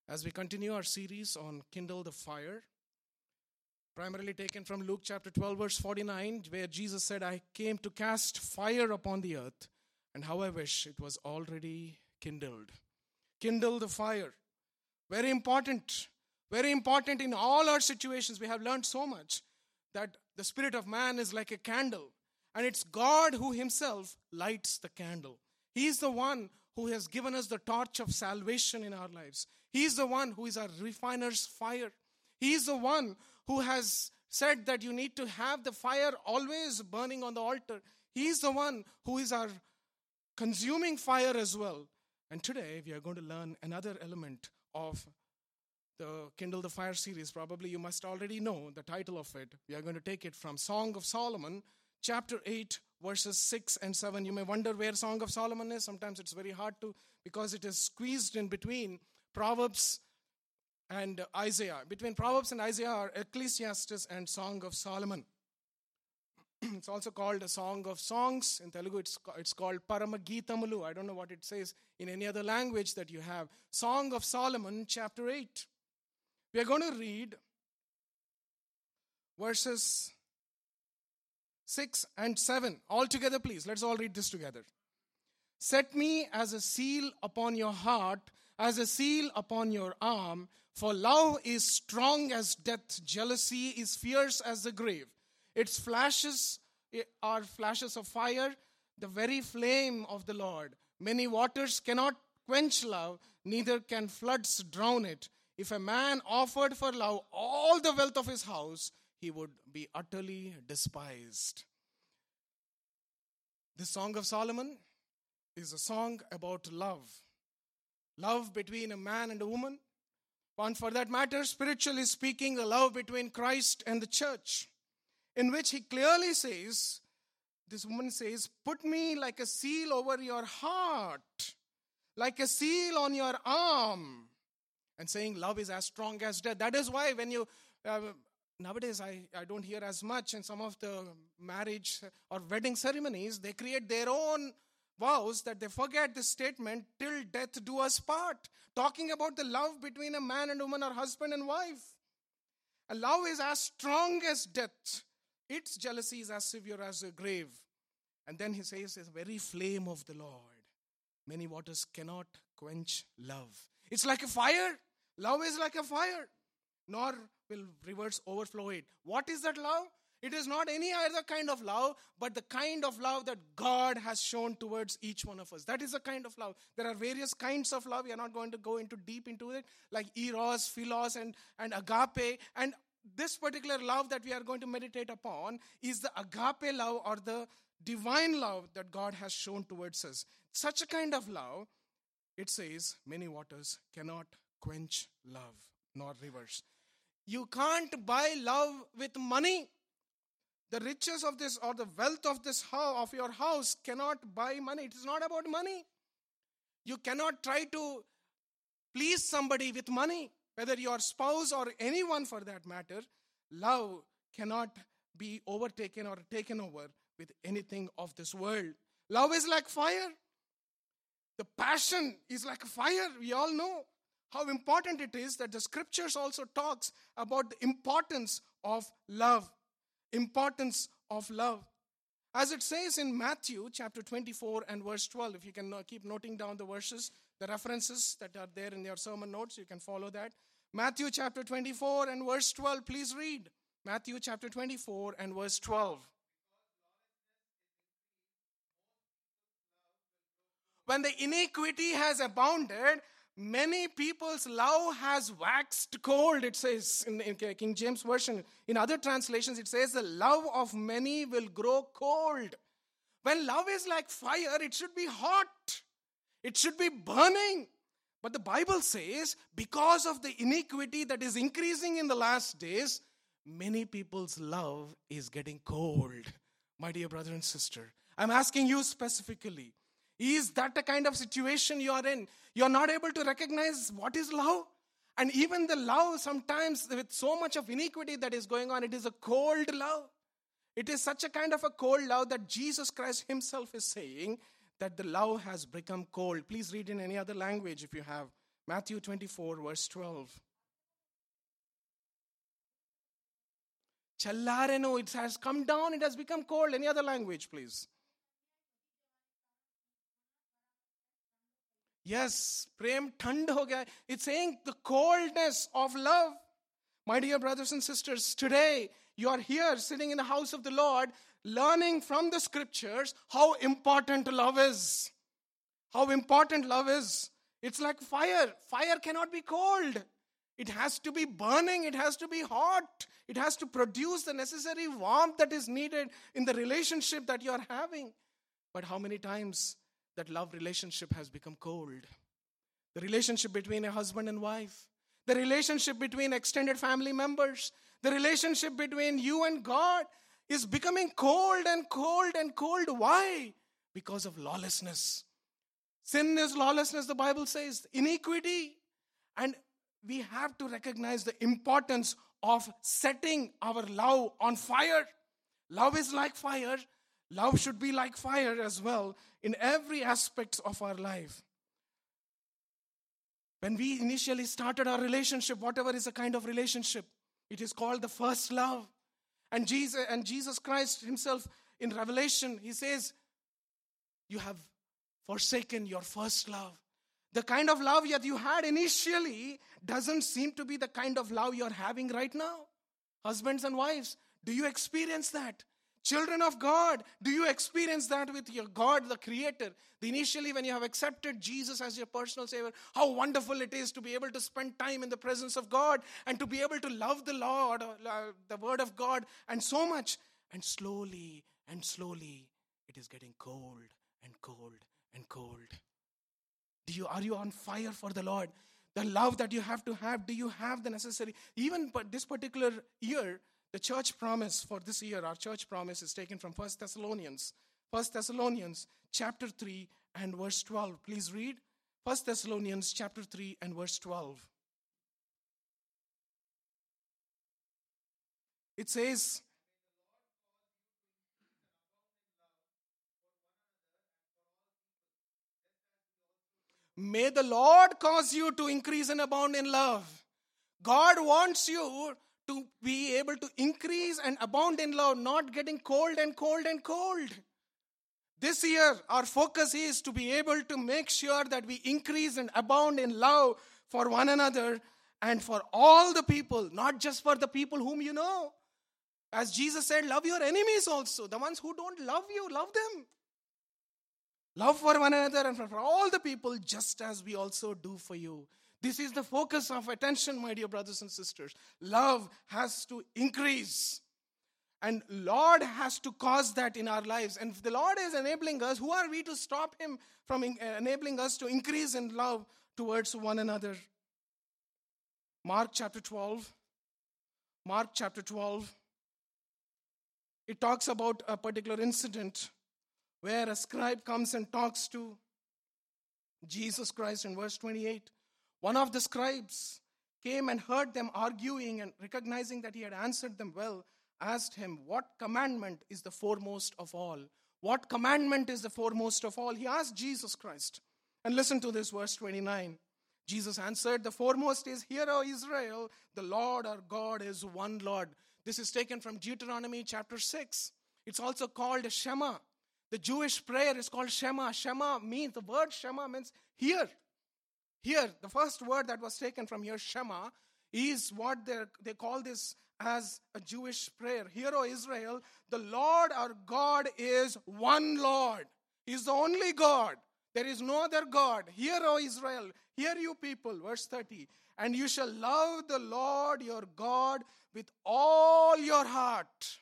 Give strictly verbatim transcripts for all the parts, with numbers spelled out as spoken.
as we continue our series on Kindle the Fire, primarily taken from Luke chapter twelve, verse forty-nine, where Jesus said, I came to cast fire upon the earth, and how I wish it was already kindled. Kindle the fire. Very important. Very important in all our situations. We have learned so much that the spirit of man is like a candle, and it's God who himself lights the candle. He is the one who has given us the torch of salvation in our lives. He is the one who is our refiner's fire. He is the one who has said that you need to have the fire always burning on the altar. He is the one who is our consuming fire as well. And today we are going to learn another element of the Kindle the Fire series. Probably you must already know the title of it. We are going to take it from Song of Solomon, chapter eight, verses six and seven. You may wonder where Song of Solomon is. Sometimes it's very hard to, because it is squeezed in between Proverbs and Isaiah. Between Proverbs and Isaiah are Ecclesiastes and Song of Solomon. It's also called a Song of Songs. In Telugu, it's, it's called Paramagitamalu. I don't know what it says in any other language that you have. Song of Solomon, chapter eight. We are going to read verses six and seven. All together, please. Let's all read this together. Set me as a seal upon your heart, as a seal upon your arm, for love is strong as death, jealousy is fierce as the grave. Its flashes are flashes of fire, the very flame of the Lord. Many waters cannot quench love, neither can floods drown it. If a man offered for love all the wealth of his house, he would be utterly despised. The Song of Solomon is a song about love. Love between a man and a woman. And for that matter, spiritually speaking, the love between Christ and the church, in which he clearly says, this woman says, put me like a seal over your heart, like a seal on your arm. And saying love is as strong as death. That is why when you, uh, nowadays I, I don't hear as much in some of the marriage or wedding ceremonies, they create their own vows that they forget this statement, till death do us part. Talking about the love between a man and woman or husband and wife. A love is as strong as death. Its jealousy is as severe as a grave. And then he says, the very flame of the Lord. Many waters cannot quench love. It's like a fire. Love is like a fire. Nor will rivers overflow it. What is that love? It is not any other kind of love, but the kind of love that God has shown towards each one of us. That is the kind of love. There are various kinds of love. We are not going to go into deep into it, like eros, philos, and, and agape. And this particular love that we are going to meditate upon is the agape love, or the divine love that God has shown towards us. Such a kind of love, it says, many waters cannot quench love, nor rivers. You can't buy love with money. The riches of this, or the wealth of this house, of your house, cannot buy money. It is not about money. You cannot try to please somebody with money, whether your spouse or anyone for that matter. Love cannot be overtaken or taken over with anything of this world. Love is like fire. The passion is like a fire. We all know how important it is that the scriptures also talks about the importance of love. Importance of love. As it says in Matthew chapter twenty-four and verse twelve, if you can keep noting down the verses, the references that are there in your sermon notes, you can follow that. Matthew chapter twenty-four and verse twelve, please read. Matthew chapter twenty-four and verse twelve. When the iniquity has abounded, many people's love has waxed cold, it says in, in King James Version. In other translations, it says the love of many will grow cold. When love is like fire, it should be hot. It should be burning. But the Bible says, because of the iniquity that is increasing in the last days, many people's love is getting cold. My dear brother and sister, I'm asking you specifically, is that the kind of situation you are in? You are not able to recognize what is love? And even the love, sometimes with so much of iniquity that is going on, it is a cold love. It is such a kind of a cold love that Jesus Christ himself is saying that the love has become cold. Please read in any other language if you have Matthew twenty-four, verse twelve. Challareno, it has come down, it has become cold. Any other language, please? Yes, prem thand ho gaya. It's saying the coldness of love. My dear brothers and sisters, today you are here sitting in the house of the Lord, learning from the scriptures how important love is. How important love is. It's like fire. Fire cannot be cold. It has to be burning. It has to be hot. It has to produce the necessary warmth that is needed in the relationship that you are having. But how many times that love relationship has become cold? The relationship between a husband and wife. The relationship between extended family members. The relationship between you and God is becoming cold and cold and cold. Why? Because of lawlessness. Sin is lawlessness, the Bible says. Iniquity. And we have to recognize the importance of setting our love on fire. Love is like fire. Love should be like fire as well in every aspect of our life. When we initially started our relationship, whatever is a kind of relationship, it is called the first love. And Jesus, and Jesus Christ himself in Revelation, he says, you have forsaken your first love. The kind of love that you had initially doesn't seem to be the kind of love you're having right now. Husbands and wives, do you experience that? Children of God, do you experience that with your God, the Creator? The initially, when you have accepted Jesus as your personal Savior, how wonderful it is to be able to spend time in the presence of God and to be able to love the Lord, uh, the Word of God, and so much. And slowly and slowly, it is getting cold and cold and cold. Do you, are you on fire for the Lord? The love that you have to have, do you have the necessary? Even but this particular year, the church promise for this year, our church promise is taken from First Thessalonians. First Thessalonians chapter three and verse twelve. Please read First Thessalonians chapter three and verse twelve. It says, may the Lord cause you to increase and abound in love. God wants you to be able to increase and abound in love, not getting cold and cold and cold. This year, our focus is to be able to make sure that we increase and abound in love for one another and for all the people, not just for the people whom you know. As Jesus said, love your enemies also. The ones who don't love you, love them. Love for one another and for all the people, just as we also do for you. This is the focus of attention, my dear brothers and sisters. Love has to increase. And Lord has to cause that in our lives. And if the Lord is enabling us, who are we to stop him from enabling us to increase in love towards one another? Mark chapter twelve. Mark chapter twelve. It talks about a particular incident where a scribe comes and talks to Jesus Christ in verse twenty-eight. One of the scribes came and heard them arguing, and recognizing that he had answered them well, asked him, what commandment is the foremost of all? What commandment is the foremost of all? He asked Jesus Christ. And listen to this, verse twenty-nine. Jesus answered, the foremost is, hear, O Israel, the Lord our God is one Lord. This is taken from Deuteronomy chapter six. It's also called Shema. The Jewish prayer is called Shema. Shema means, the word Shema means hear. Here, the first word that was taken from here, Shema, is what they call this as a Jewish prayer. Hear, O Israel, the Lord our God is one Lord. He is the only God. There is no other God. Hear, O Israel, hear you people, verse thirty. And you shall love the Lord your God with all your heart,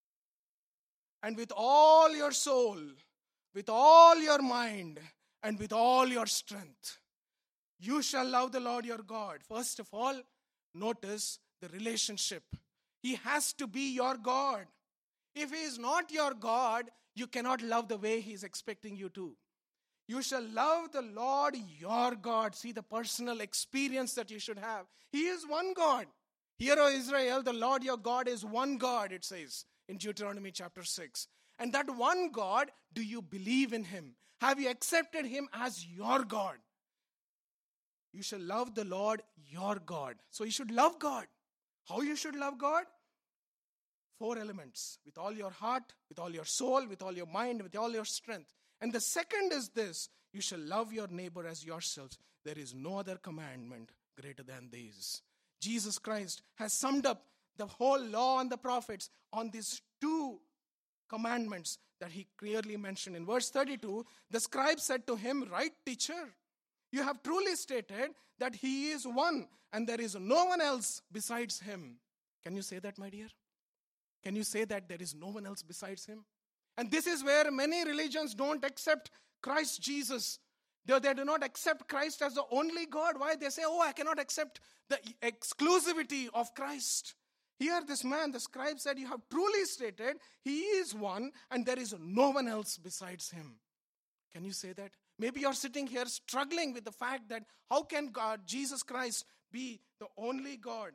and with all your soul, with all your mind, and with all your strength. You shall love the Lord your God. First of all, notice the relationship. He has to be your God. If he is not your God, you cannot love the way he is expecting you to. You shall love the Lord your God. See the personal experience that you should have. He is one God. Hear, O Israel, the Lord your God is one God, it says in Deuteronomy chapter six. And that one God, do you believe in him? Have you accepted him as your God? you shall love the Lord your God. So you should love God. How you should love God? Four elements. With all your heart, with all your soul, with all your mind, with all your strength. And the second is this: you shall love your neighbor as yourselves. There is no other commandment greater than these. Jesus Christ has summed up the whole law and the prophets on these two commandments that he clearly mentioned. In verse thirty-two, the scribe said to him, "Right, teacher, you have truly stated that he is one and there is no one else besides him." Can you say that, my dear? Can you say that there is no one else besides him? And this is where many religions don't accept Christ Jesus. They, they do not accept Christ as the only God. Why? They say, oh, I cannot accept the exclusivity of Christ. Here this man, the scribe, said, you have truly stated he is one and there is no one else besides him. Can you say that? Maybe you're sitting here struggling with the fact that how can God, Jesus Christ, be the only God?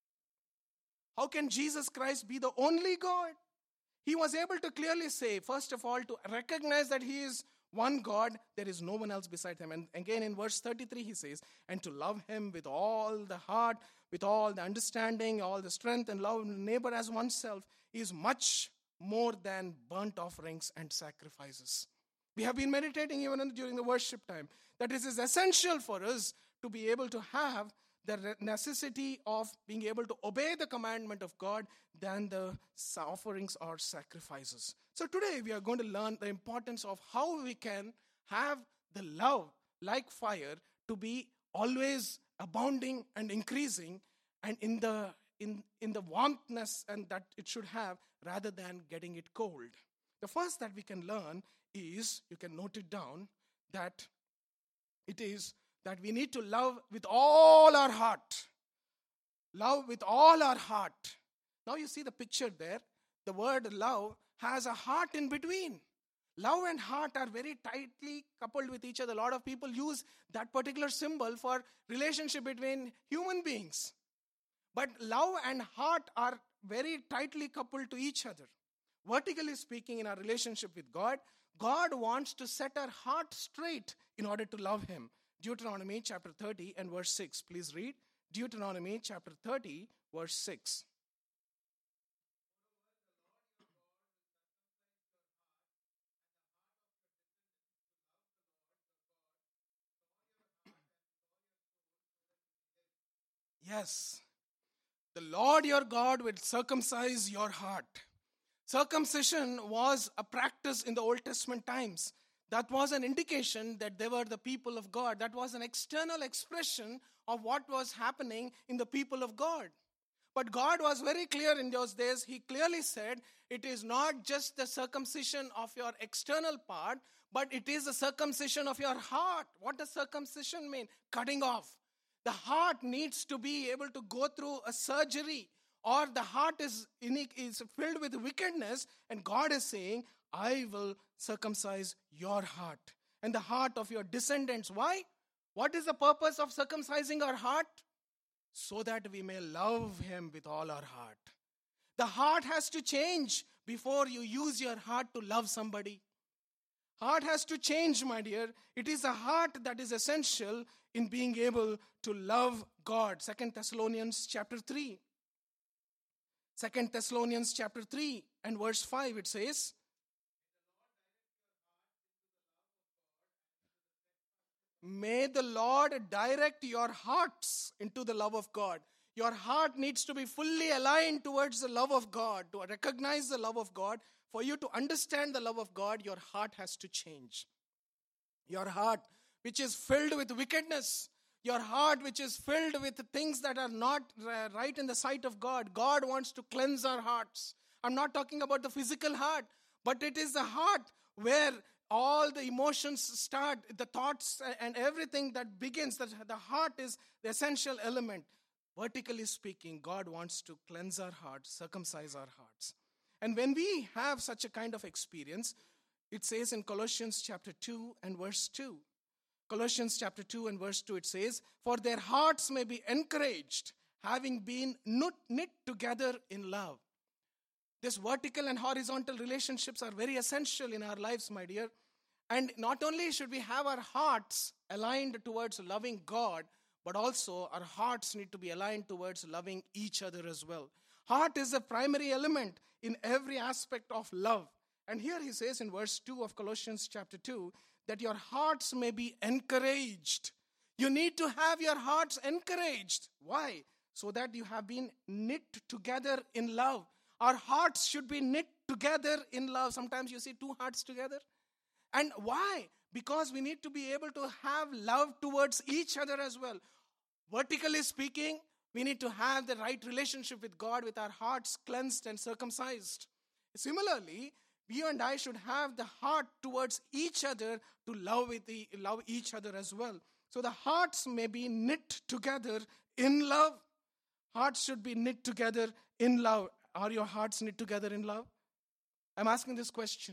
How can Jesus Christ be the only God? He was able to clearly say, first of all, to recognize that he is one God, there is no one else beside him. And again in verse thirty-three he says, and to love him with all the heart, with all the understanding, all the strength, and love neighbor as oneself is much more than burnt offerings and sacrifices. We have been meditating even during the worship time that it is essential for us to be able to have the necessity of being able to obey the commandment of God than the offerings or sacrifices. So today we are going to learn the importance of how we can have the love like fire to be always abounding and increasing and in the in, in the warmthness and that it should have rather than getting it cold. The first that we can learn is, you can note it down, that it is that we need to love with all our heart. Love with all our heart. Now you see the picture there. The word love has a heart in between. Love and heart are very tightly coupled with each other. A lot of people use that particular symbol for relationship between human beings. But love and heart are very tightly coupled to each other. Vertically speaking, in our relationship with God, God wants to set our heart straight in order to love him. Deuteronomy chapter thirty and verse six. Please read. Deuteronomy chapter thirty, verse six. Yes. The Lord your God will circumcise your heart. Circumcision was a practice in the Old Testament times. That was an indication that they were the people of God. That was an external expression of what was happening in the people of God. But God was very clear in those days. He clearly said, it is not just the circumcision of your external part, but it is the circumcision of your heart. What does circumcision mean? Cutting off. The heart needs to be able to go through a surgery, or the heart is, is filled with wickedness, and God is saying, I will circumcise your heart and the heart of your descendants. Why? What is the purpose of circumcising our heart? So that we may love him with all our heart. The heart has to change before you use your heart to love somebody. Heart has to change, my dear. It is a heart that is essential in being able to love God. Second Thessalonians chapter three. Second Thessalonians chapter three and verse five, it says, may the Lord direct your hearts into the love of God. Your heart needs to be fully aligned towards the love of God. To recognize the love of God, for you to understand the love of God, your heart has to change. Your heart, which is filled with wickedness, your heart which is filled with things that are not right in the sight of God, God wants to cleanse our hearts. I'm not talking about the physical heart, but it is the heart where all the emotions start, the thoughts and everything that begins. The, the heart is the essential element. Vertically speaking, God wants to cleanse our hearts, circumcise our hearts. And when we have such a kind of experience, it says in Colossians chapter two and verse two. Colossians chapter two and verse two, it says, for their hearts may be encouraged, having been knit together in love. This vertical and horizontal relationships are very essential in our lives, my dear. And not only should we have our hearts aligned towards loving God, but also our hearts need to be aligned towards loving each other as well. Heart is the primary element in every aspect of love. And here he says in verse two of Colossians chapter two, that your hearts may be encouraged. You need to have your hearts encouraged. Why? So that you have been knit together in love. Our hearts should be knit together in love. Sometimes you see two hearts together. And why? Because we need to be able to have love towards each other as well. Vertically speaking, we need to have the right relationship with God with our hearts cleansed and circumcised. Similarly, you and I should have the heart towards each other to love with the, love each other as well. So the hearts may be knit together in love. Hearts should be knit together in love. Are your hearts knit together in love? I'm asking this question.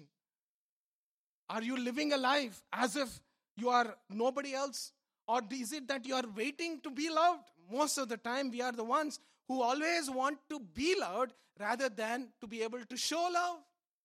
Are you living a life as if you are nobody else? Or is it that you are waiting to be loved? Most of the time, we are the ones who always want to be loved rather than to be able to show love.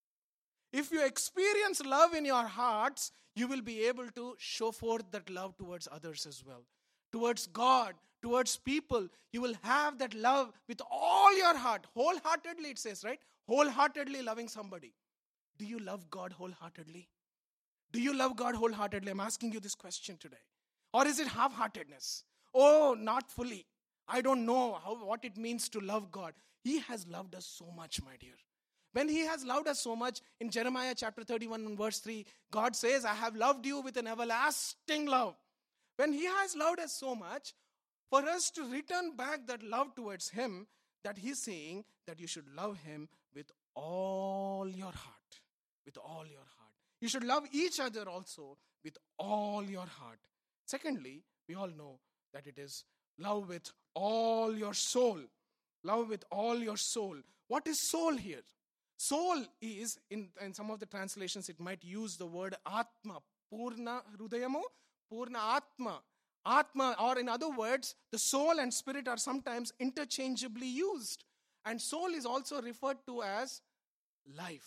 If you experience love in your hearts, you will be able to show forth that love towards others as well. Towards God, towards people, you will have that love with all your heart. Wholeheartedly, it says, right? Wholeheartedly loving somebody. Do you love God wholeheartedly? Do you love God wholeheartedly? I'm asking you this question today. Or is it half-heartedness? Oh, not fully. I don't know how what it means to love God. He has loved us so much, my dear. When he has loved us so much, in Jeremiah chapter thirty-one and verse three, God says, I have loved you with an everlasting love. When he has loved us so much, for us to return back that love towards him, that he's saying that you should love him with all your heart. With all your heart. You should love each other also with all your heart. Secondly, we all know that it is love with all your soul. Love with all your soul. What is soul here? Soul is, in, in some of the translations, it might use the word Atma. Purna Hrudayamo, Purna Atma. Atma, or in other words, the soul and spirit are sometimes interchangeably used. And soul is also referred to as life.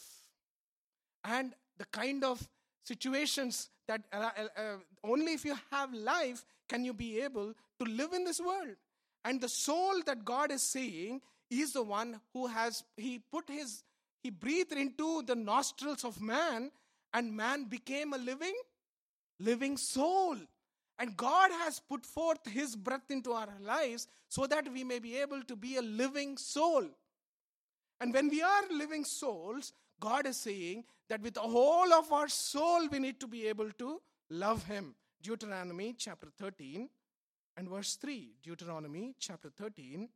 And the kind of situations that uh, uh, only if you have life can you be able to live in this world. And the soul that God is saying is the one who has, he put his, he breathed into the nostrils of man, and man became a living, living soul. And God has put forth his breath into our lives so that we may be able to be a living soul. And when we are living souls, God is saying that with the whole of our soul, we need to be able to love him. Deuteronomy chapter thirteen and verse three. Deuteronomy chapter thirteen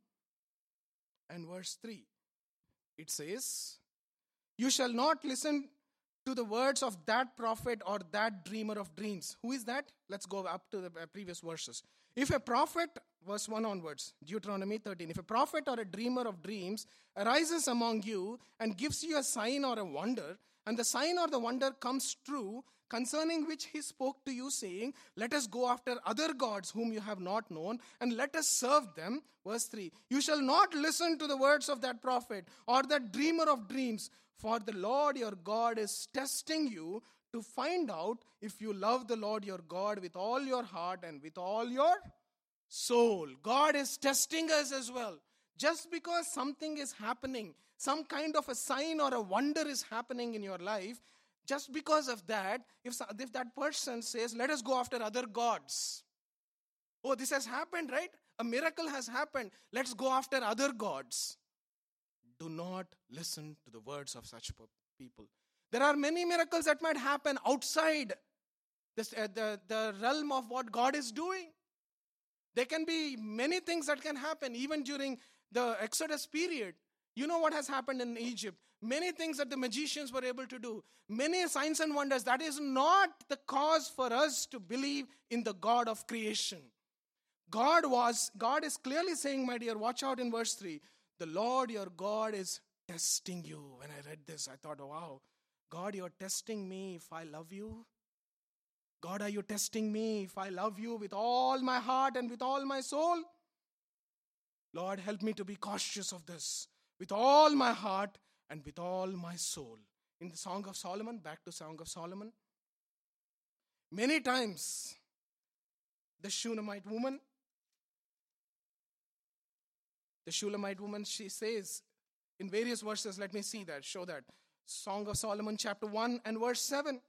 and verse three. It says, you shall not listen to the words of that prophet or that dreamer of dreams. Who is that? Let's go up to the previous verses. If a prophet, verse one onwards, Deuteronomy thirteen, if a prophet or a dreamer of dreams arises among you and gives you a sign or a wonder, and the sign or the wonder comes true, concerning which he spoke to you, saying, let us go after other gods whom you have not known, and let us serve them. Verse three, you shall not listen to the words of that prophet or that dreamer of dreams, for the Lord your God is testing you to find out if you love the Lord your God with all your heart and with all your soul. God is testing us as well. Just because something is happening, some kind of a sign or a wonder is happening in your life, just because of that, if, if that person says, let us go after other gods. Oh, this has happened, right? A miracle has happened. Let's go after other gods. Do not listen to the words of such people. There are many miracles that might happen outside this, uh, the, the realm of what God is doing. There can be many things that can happen even during the Exodus period. You know what has happened in Egypt. Many things that the magicians were able to do. Many signs and wonders. That is not the cause for us to believe in the God of creation. God was, God is clearly saying, my dear, watch out in verse three. The Lord your God is testing you. When I read this, I thought, oh, wow, God, you're testing me if I love you. God, are you testing me if I love you with all my heart and with all my soul? Lord, help me to be cautious of this with all my heart and with all my soul. In the Song of Solomon, back to Song of Solomon, many times the Shunammite woman, The Shulamite woman, she says in various verses, let me see that, show that. Song of Solomon chapter one and verse seven.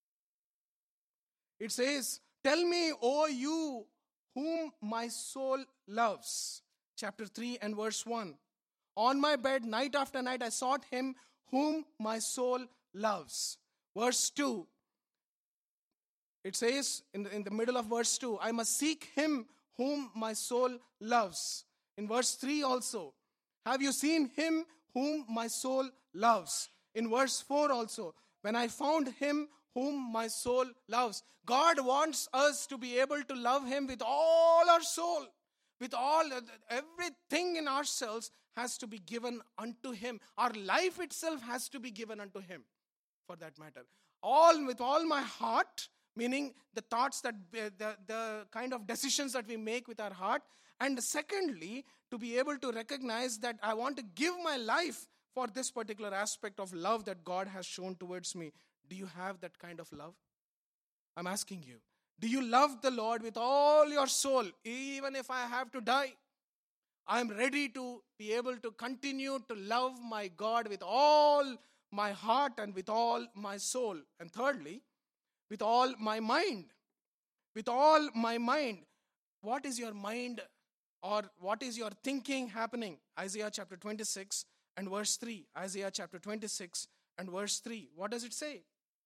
It says, tell me, O you whom my soul loves. Chapter three and verse one. On my bed, night after night, I sought him whom my soul loves. Verse two. It says in the, in the middle of verse two, I must seek him whom my soul loves. In verse three also, have you seen him whom my soul loves? In verse four also, when I found him whom my soul loves. God wants us to be able to love him with all our soul. With all, everything in ourselves has to be given unto him. Our life itself has to be given unto him, for that matter. All, with all my heart, meaning the thoughts that, the, the kind of decisions that we make with our heart. And secondly, to be able to recognize that I want to give my life for this particular aspect of love that God has shown towards me. Do you have that kind of love? I'm asking you. Do you love the Lord with all your soul? Even if I have to die, I'm ready to be able to continue to love my God with all my heart and with all my soul. And thirdly, with all my mind. With all my mind. What is your mind or what is your thinking happening? Isaiah chapter twenty-six and verse three. Isaiah chapter twenty-six and verse three. What does it say?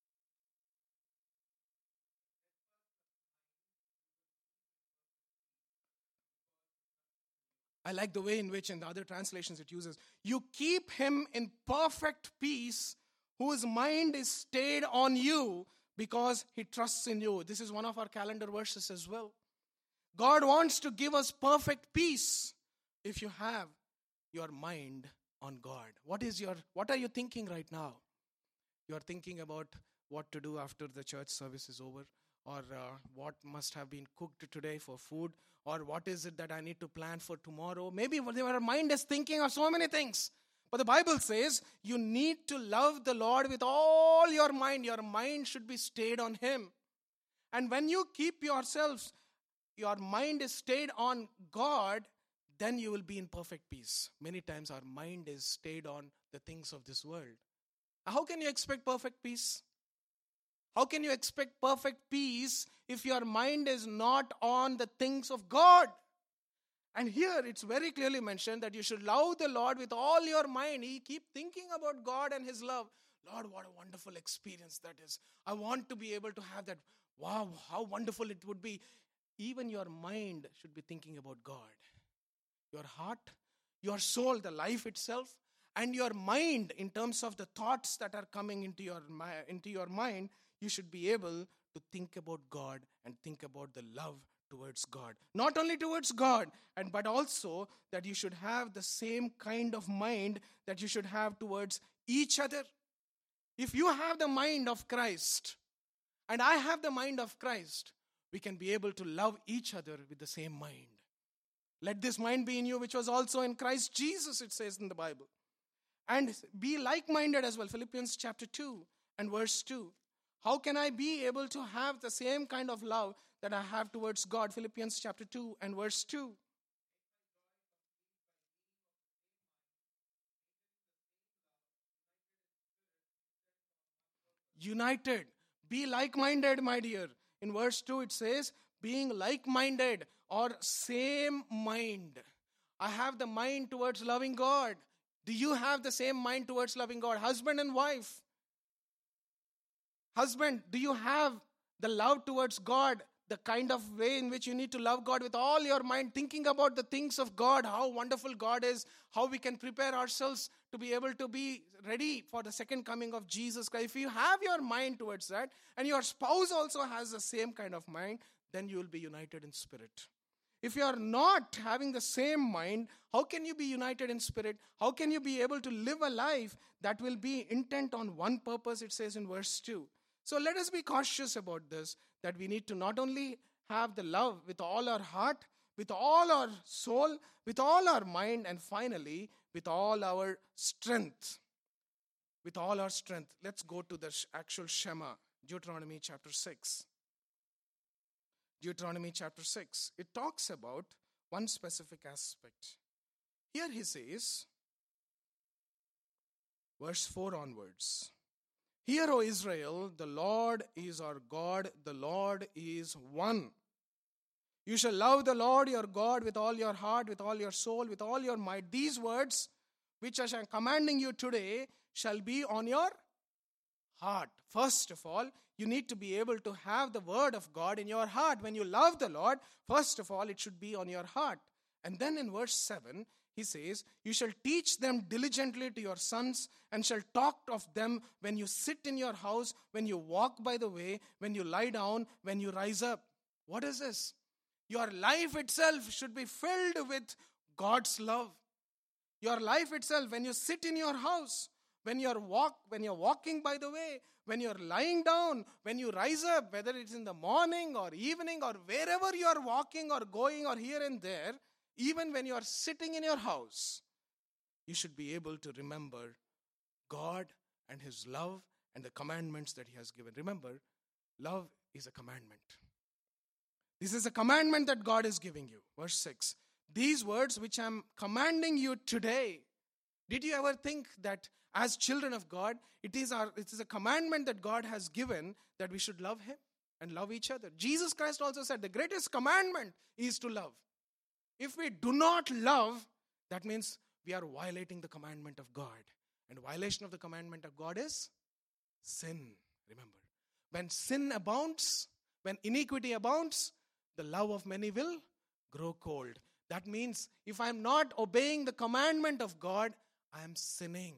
I like the way in which in the other translations it uses, you keep him in perfect peace whose mind is stayed on you because he trusts in you. This is one of our calendar verses as well. God wants to give us perfect peace if you have your mind on God. What is your, what are you thinking right now? You are thinking about what to do after the church service is over, or uh, what must have been cooked today for food, or what is it that I need to plan for tomorrow. Maybe your mind is thinking of so many things. But the Bible says you need to love the Lord with all your mind. Your mind should be stayed on him. And when you keep yourselves, your mind is stayed on God, then you will be in perfect peace. Many times our mind is stayed on the things of this world. How can you expect perfect peace? How can you expect perfect peace if your mind is not on the things of God? And here it's very clearly mentioned that you should love the Lord with all your mind. You keep thinking about God and his love. Lord, what a wonderful experience that is. I want to be able to have that. Wow, how wonderful it would be. Even your mind should be thinking about God. Your heart, your soul, the life itself, and your mind in terms of the thoughts that are coming into your, into your mind, you should be able to think about God and think about the love towards God. Not only towards God, and but also that you should have the same kind of mind that you should have towards each other. If you have the mind of Christ, and I have the mind of Christ, we can be able to love each other with the same mind. Let this mind be in you, which was also in Christ Jesus, it says in the Bible. And be like-minded as well. Philippians chapter two and verse two. How can I be able to have the same kind of love that I have towards God? Philippians chapter two and verse two. United. Be like-minded, my dear. In verse two it says, being like-minded or same mind. I have the mind towards loving God. Do you have the same mind towards loving God? Husband and wife. Husband, do you have the love towards God, the kind of way in which you need to love God with all your mind, thinking about the things of God, how wonderful God is, how we can prepare ourselves to be able to be ready for the second coming of Jesus Christ. If you have your mind towards that, and your spouse also has the same kind of mind, then you will be united in spirit. If you are not having the same mind, how can you be united in spirit? How can you be able to live a life that will be intent on one purpose, it says in verse two. So let us be cautious about this, that we need to not only have the love with all our heart, with all our soul, with all our mind, and finally, with all our strength. With all our strength. Let's go to the actual Shema, Deuteronomy chapter six. Deuteronomy chapter six. It talks about one specific aspect. Here he says, verse four onwards, Hear, O Israel, the Lord is our God, the Lord is one. You shall love the Lord your God with all your heart, with all your soul, with all your might. These words, which I am commanding you today, shall be on your heart. First of all, you need to be able to have the word of God in your heart. When you love the Lord, first of all, it should be on your heart. And then in verse seven, he says, You shall teach them diligently to your sons, and shall talk of them when you sit in your house, when you walk by the way, when you lie down, when you rise up. What is this? Your life itself should be filled with God's love. Your life itself, when you sit in your house, when you're walk, when you're walking by the way, when you're lying down, when you rise up, whether it's in the morning or evening or wherever you are walking or going or here and there, even when you are sitting in your house, you should be able to remember God and His love and the commandments that He has given. Remember, love is a commandment. This is a commandment that God is giving you. Verse six. These words which I am commanding you today. Did you ever think that as children of God, it is our it is a commandment that God has given that we should love Him and love each other? Jesus Christ also said the greatest commandment is to love. If we do not love, that means we are violating the commandment of God. And violation of the commandment of God is sin. Remember, when sin abounds, when iniquity abounds, the love of many will grow cold. That means if I am not obeying the commandment of God, I am sinning.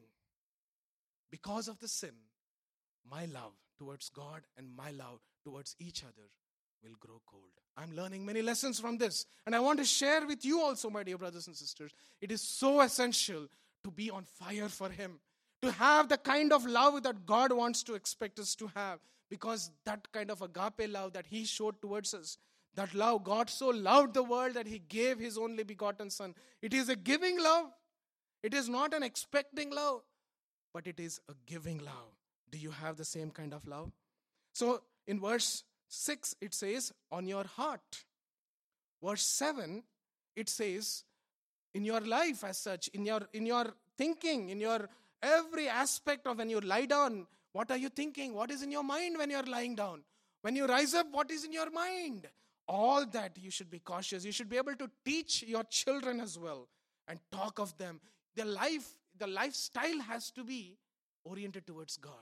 Because of the sin, my love towards God and my love towards each other will grow cold. I'm learning many lessons from this. And I want to share with you also, my dear brothers and sisters. It is so essential to be on fire for Him. To have the kind of love that God wants to expect us to have. Because that kind of agape love that He showed towards us. That love, God so loved the world that He gave His only begotten Son. It is a giving love. It is not an expecting love. But it is a giving love. Do you have the same kind of love? So in verse six, it says, on your heart. Verse seven, it says, in your life as such, in your, in your thinking, in your every aspect of when you lie down, what are you thinking? What is in your mind when you're lying down? When you rise up, what is in your mind? All that you should be cautious. You should be able to teach your children as well and talk of them. The life, the lifestyle has to be oriented towards God.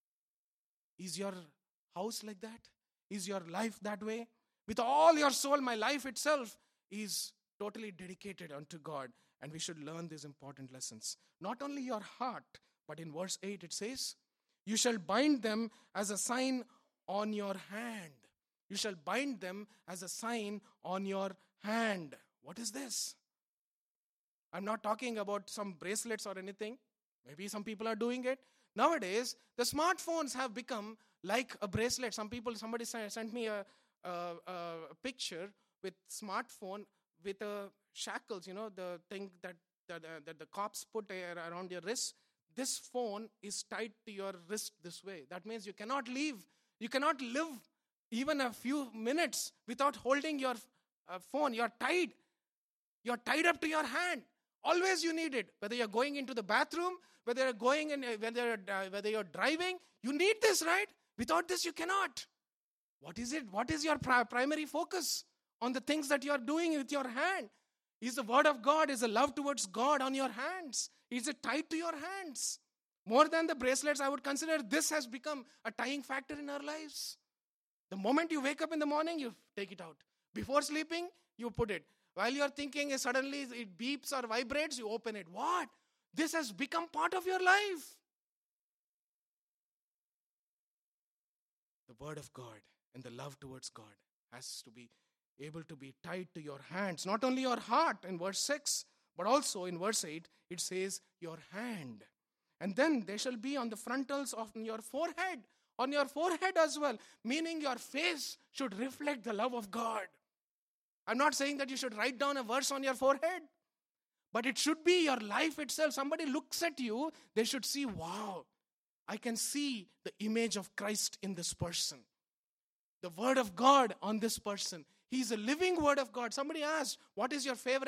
Is your house like that? Is your life that way? With all your soul, my life itself is totally dedicated unto God. And we should learn these important lessons. Not only your heart, but in verse eight it says, you shall bind them as a sign on your hand. You shall bind them as a sign on your hand. What is this? I'm not talking about some bracelets or anything. Maybe some people are doing it. Nowadays, the smartphones have become like a bracelet. Some people, somebody sent me a, a, a picture with smartphone with a shackles, you know, the thing that, that, uh, that the cops put around your wrist. This phone is tied to your wrist this way. That means you cannot leave. You cannot live even a few minutes without holding your uh, phone. You're tied. You're tied up to your hand. Always you need it. Whether you're going into the bathroom, whether you're going in, whether you're, uh, whether you're driving, you need this, right? Without this, you cannot. What is it? What is your pri- primary focus on the things that you are doing with your hand? Is the word of God, is the love towards God on your hands? Is it tied to your hands? More than the bracelets, I would consider this has become a tying factor in our lives. The moment you wake up in the morning, you take it out. Before sleeping, you put it. While you are thinking, suddenly it beeps or vibrates, you open it. What? This has become part of your life. The word of God and the love towards God has to be able to be tied to your hands. Not only your heart in verse six, but also in verse eight, it says your hand. And then they shall be on the frontals of your forehead. On your forehead as well. Meaning your face should reflect the love of God. I'm not saying that you should write down a verse on your forehead. But it should be your life itself. Somebody looks at you, they should see, wow, I can see the image of Christ in this person. The word of God on this person. He's a living word of God. Somebody asked, what is your favorite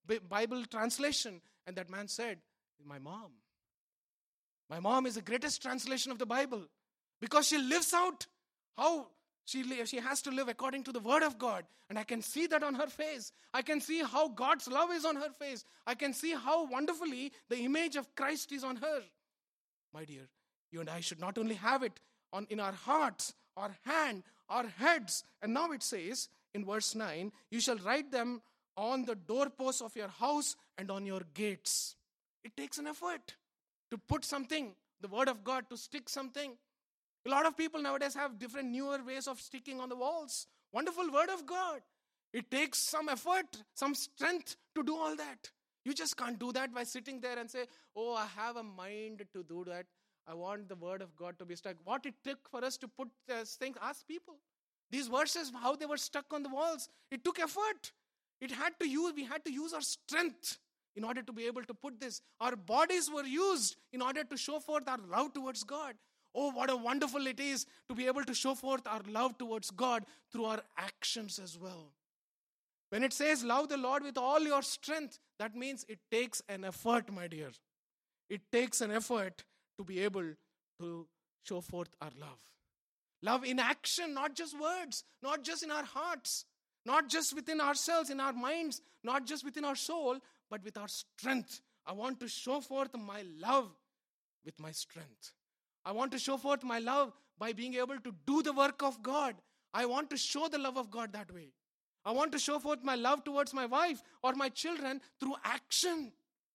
Bible translation. And that man said, my mom. My mom is the greatest translation of the Bible because she lives out how she, she has to live according to the word of God. And I can see that on her face. I can see how God's love is on her face. I can see how wonderfully the image of Christ is on her. My dear, you and I should not only have it on in our hearts, our hand, our heads. And now it says in verse nine, you shall write them on the doorposts of your house and on your gates. It takes an effort to put something, the word of God, to stick something. A lot of people nowadays have different newer ways of sticking on the walls. Wonderful word of God. It takes some effort, some strength to do all that. You just can't do that by sitting there and say, oh, I have a mind to do that. I want the word of God to be stuck. What it took for us to put these things, ask people. These verses, how they were stuck on the walls, it took effort. It had to use, we had to use our strength in order to be able to put this. Our bodies were used in order to show forth our love towards God. Oh, what a wonderful it is to be able to show forth our love towards God through our actions as well. When it says love the Lord with all your strength, that means it takes an effort, my dear. It takes an effort to be able to show forth our love. Love in action, not just words, not just in our hearts, not just within ourselves, in our minds, not just within our soul, but with our strength. I want to show forth my love with my strength. I want to show forth my love by being able to do the work of God. I want to show the love of God that way. I want to show forth my love towards my wife or my children through action.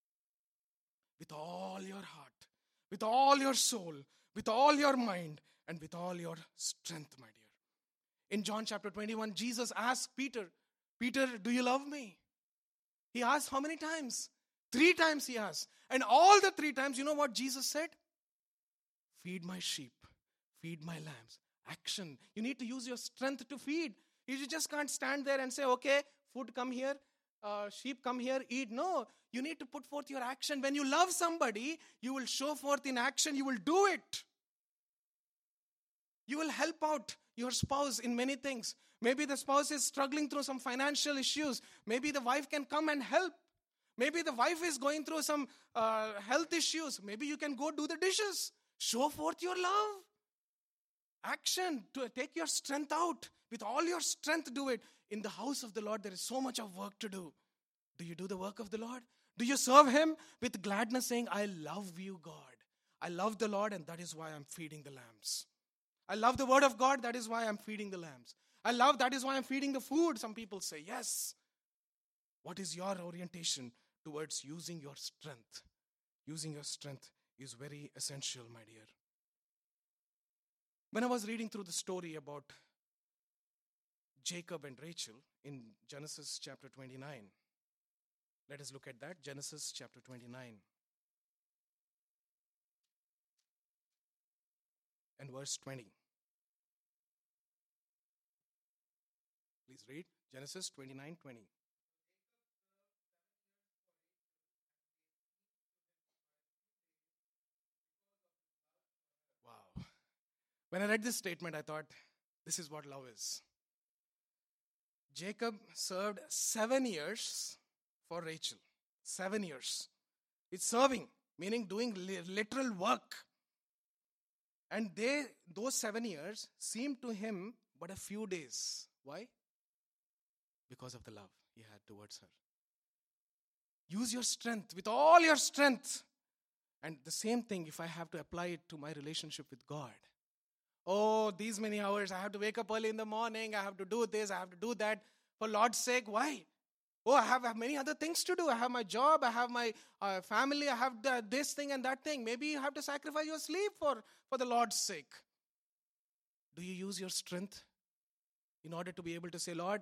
With all your heart, with all your soul, with all your mind, and with all your strength, my dear. In John chapter twenty-one, Jesus asked Peter, Peter, do you love me? He asked how many times? Three times he asked. And all the three times, you know what Jesus said? Feed my sheep, feed my lambs. Action. You need to use your strength to feed. You just can't stand there and say, okay, food come here, uh, sheep come here, eat. No, you need to put forth your action. When you love somebody, you will show forth in action. You will do it. You will help out your spouse in many things. Maybe the spouse is struggling through some financial issues. Maybe the wife can come and help. Maybe the wife is going through some uh, health issues. Maybe you can go do the dishes. Show forth your love. Action. To take your strength out. With all your strength, do it. In the house of the Lord, there is so much of work to do. Do you do the work of the Lord? Do you serve Him with gladness, saying, I love you, God. I love the Lord, and that is why I'm feeding the lambs. I love the word of God, that is why I'm feeding the lambs. I love, that is why I'm feeding the food. Some people say, yes. What is your orientation towards using your strength? Using your strength is very essential, my dear. When I was reading through the story about Jacob and Rachel in Genesis chapter twenty-nine, let us look at that. Genesis chapter twenty-nine and verse twenty. Please read Genesis twenty-nine twenty. Wow. When I read this statement, I thought, this is what love is. Jacob served seven years for Rachel. Seven years. It's serving, meaning doing literal work. And they, those seven years seemed to him but a few days. Why? Because of the love he had towards her. Use your strength, with all your strength. And the same thing if I have to apply it to my relationship with God. Oh, these many hours, I have to wake up early in the morning, I have to do this, I have to do that. For Lord's sake, why? Oh, I have, I have many other things to do. I have my job, I have my uh, family, I have the, this thing and that thing. Maybe you have to sacrifice your sleep for, for the Lord's sake. Do you use your strength in order to be able to say, Lord,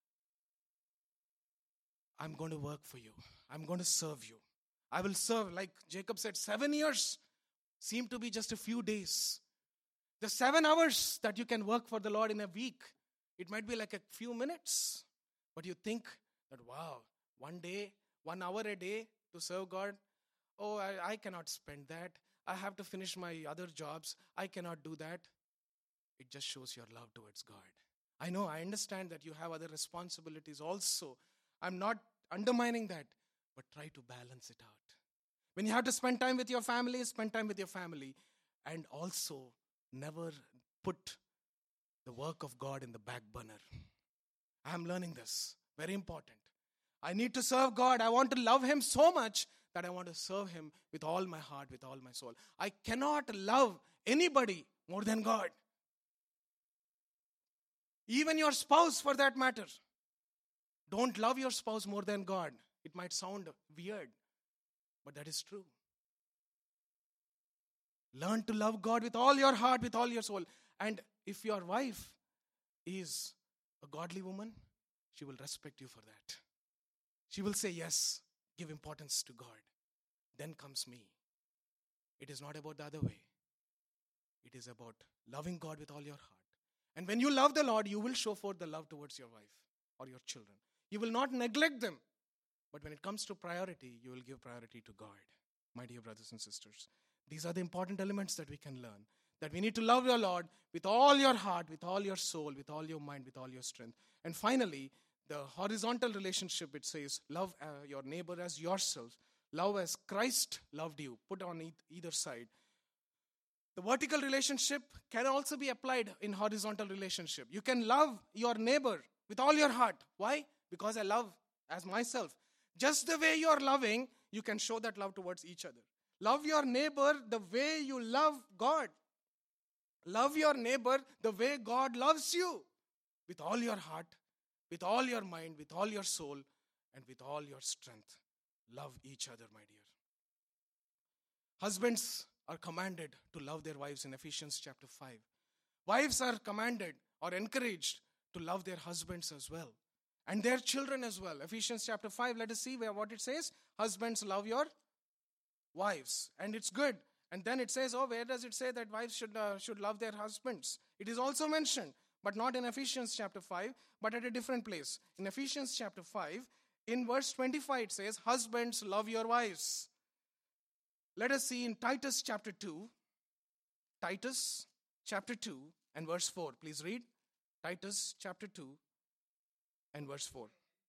I'm going to work for you. I'm going to serve you. I will serve, like Jacob said, seven years seem to be just a few days. The seven hours that you can work for the Lord in a week, it might be like a few minutes. But you think that, wow, one day, one hour a day to serve God, oh, I, I cannot spend that. I have to finish my other jobs. I cannot do that. It just shows your love towards God. I know, I understand that you have other responsibilities also. I'm not undermining that, but try to balance it out. When you have to spend time with your family, spend time with your family. And also, never put the work of God in the back burner. I am learning this. Very important. I need to serve God. I want to love Him so much that I want to serve Him with all my heart, with all my soul. I cannot love anybody more than God. Even your spouse, for that matter. Don't love your spouse more than God. It might sound weird, but that is true. Learn to love God with all your heart, with all your soul. And if your wife is a godly woman, she will respect you for that. She will say, yes, give importance to God. Then comes me. It is not about the other way. It is about loving God with all your heart. And when you love the Lord, you will show forth the love towards your wife or your children. You will not neglect them. But when it comes to priority, you will give priority to God. My dear brothers and sisters, these are the important elements that we can learn. That we need to love your Lord with all your heart, with all your soul, with all your mind, with all your strength. And finally, the horizontal relationship, it says, love uh, your neighbor as yourself. Love as Christ loved you. Put on e- either side. The vertical relationship can also be applied in horizontal relationship. You can love your neighbor with all your heart. Why? Because I love as myself. Just the way you are loving, you can show that love towards each other. Love your neighbor the way you love God. Love your neighbor the way God loves you. With all your heart, with all your mind, with all your soul, and with all your strength. Love each other, my dear. Husbands are commanded to love their wives in Ephesians chapter five. Wives are commanded or encouraged to love their husbands as well. And their children as well. Ephesians chapter five, let us see where what it says. Husbands, love your wives. And it's good. And then it says, oh, where does it say that wives should, uh, should love their husbands? It is also mentioned, but not in Ephesians chapter five, but at a different place. In Ephesians chapter five, in verse twenty-five, it says, husbands, love your wives. Let us see in Titus chapter two. Titus chapter two and verse four. Please read. Titus chapter two and verse four.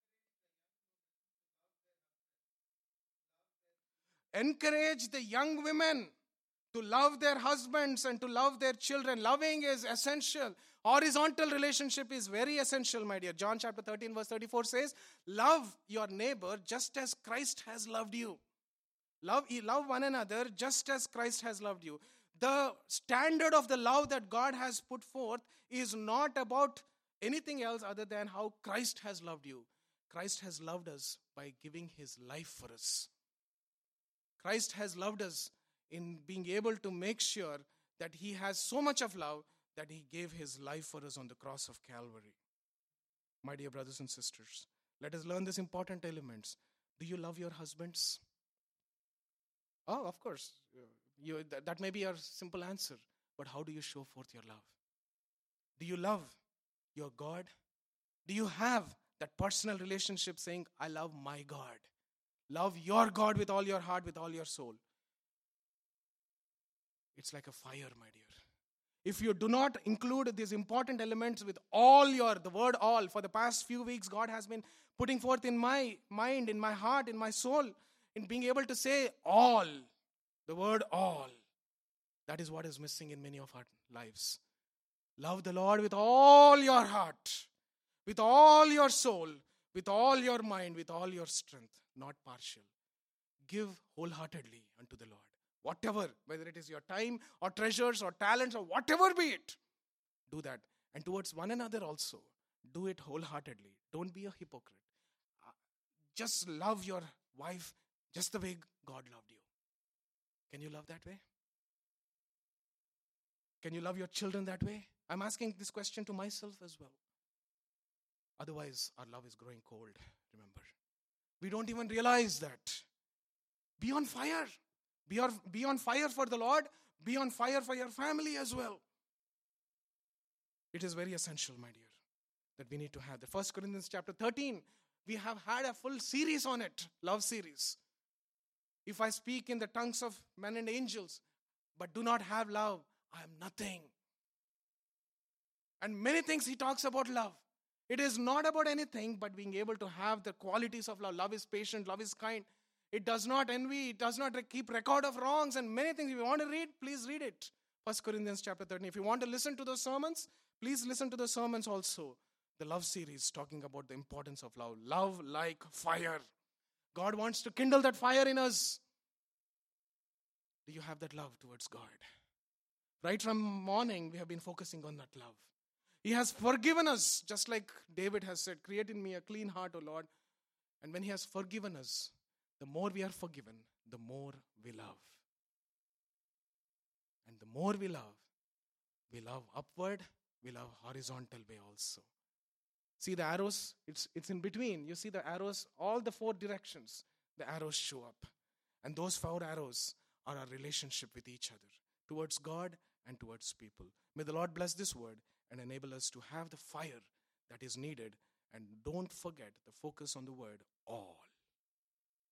Encourage the young women to love their husbands and to love their children. Loving is essential. Horizontal relationship is very essential, my dear. John chapter thirteen verse thirty-four says, love your neighbor just as Christ has loved you. Love, love one another just as Christ has loved you. The standard of the love that God has put forth is not about anything else other than how Christ has loved you. Christ has loved us by giving His life for us. Christ has loved us in being able to make sure that He has so much of love that He gave His life for us on the cross of Calvary. My dear brothers and sisters, let us learn these important elements. Do you love your husbands? Oh, of course. You, that, that may be your simple answer. But how do you show forth your love? Do you love your God? Do you have that personal relationship saying, I love my God? Love your God with all your heart, with all your soul. It's like a fire, my dear. If you do not include these important elements with all your, the word all, for the past few weeks, God has been putting forth in my mind, in my heart, in my soul, in being able to say all, the word all. That is what is missing in many of our lives. Love the Lord with all your heart, with all your soul, with all your mind, with all your strength, not partial. Give wholeheartedly unto the Lord. Whatever, whether it is your time or treasures or talents or whatever be it, do that. And towards one another also, do it wholeheartedly. Don't be a hypocrite. Uh, just love your wife just the way God loved you. Can you love that way? Can you love your children that way? I'm asking this question to myself as well. Otherwise, our love is growing cold, remember. We don't even realize that. Be on fire. Be on, be on fire for the Lord. Be on fire for your family as well. It is very essential, my dear, that we need to have. The First Corinthians chapter thirteen, we have had a full series on it, love series. If I speak in the tongues of men and angels, but do not have love, I am nothing. And many things he talks about love. It is not about anything but being able to have the qualities of love. Love is patient, love is kind. It does not envy, it does not keep record of wrongs and many things. If you want to read, please read it. First Corinthians chapter thirteen. If you want to listen to those sermons, please listen to the sermons also. The love series talking about the importance of love. Love like fire. God wants to kindle that fire in us. Do you have that love towards God? Right from morning, we have been focusing on that love. He has forgiven us, just like David has said, create in me a clean heart, O Lord. And when he has forgiven us, the more we are forgiven, the more we love. And the more we love, we love upward, we love horizontal way also. See the arrows? It's, it's in between. You see the arrows, all the four directions, the arrows show up. And those four arrows are our relationship with each other, towards God and towards people. May the Lord bless this word and enable us to have the fire that is needed. And don't forget the focus on the word all.